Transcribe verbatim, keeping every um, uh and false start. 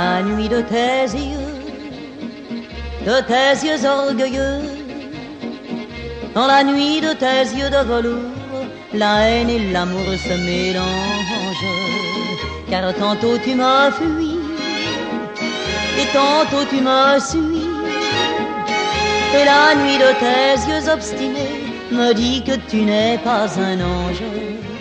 la nuit de tes yeux, de tes yeux orgueilleux, dans la nuit de tes yeux de velours, la haine et l'amour se mélangent. Car tantôt tu m'as fui, et tantôt tu me suis, et la nuit de tes yeux obstinés me dit que tu n'es pas un ange.